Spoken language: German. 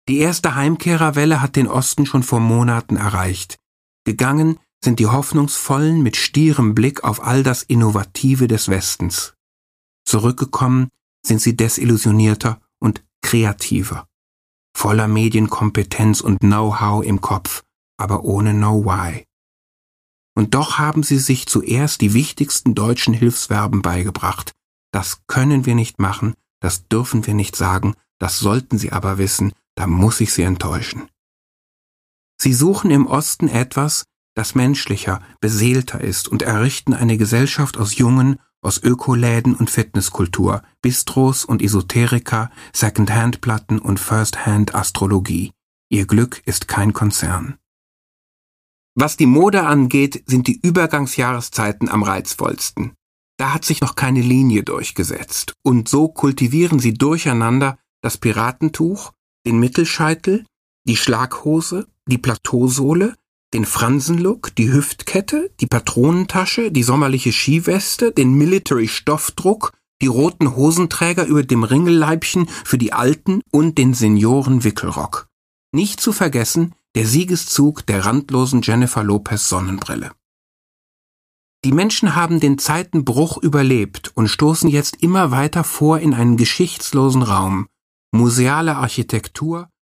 Die erste Heimkehrerwelle hat den Osten schon vor Monaten erreicht. Gegangen sind die Hoffnungsvollen mit stierem Blick auf all das Innovative des Westens. Zurückgekommen sind sie desillusionierter und kreativer, voller Medienkompetenz und Know-how im Kopf, aber ohne Know-why. Und doch haben sie sich zuerst die wichtigsten deutschen Hilfsverben beigebracht. Das können wir nicht machen, das dürfen wir nicht sagen, das sollten sie aber wissen, da muss ich sie enttäuschen. Sie suchen im Osten etwas, das menschlicher, beseelter ist und errichten eine Gesellschaft aus Jungen, aus Ökoläden und Fitnesskultur, Bistros und Esoterika, Second-Hand-Platten und First-Hand-Astrologie. Ihr Glück ist kein Konzern. Was die Mode angeht, sind die Übergangsjahreszeiten am reizvollsten. Da hat sich noch keine Linie durchgesetzt. Und so kultivieren sie durcheinander das Piratentuch, den Mittelscheitel, die Schlaghose, die Plateausohle, den Fransenlook, die Hüftkette, die Patronentasche, die sommerliche Skiweste, den Military-Stoffdruck, die roten Hosenträger über dem Ringelleibchen für die Alten und den Senioren-Wickelrock. Nicht zu vergessen der Siegeszug der randlosen Jennifer Lopez Sonnenbrille. Die Menschen haben den Zeitenbruch überlebt und stoßen jetzt immer weiter vor in einen geschichtslosen Raum. Museale Architektur,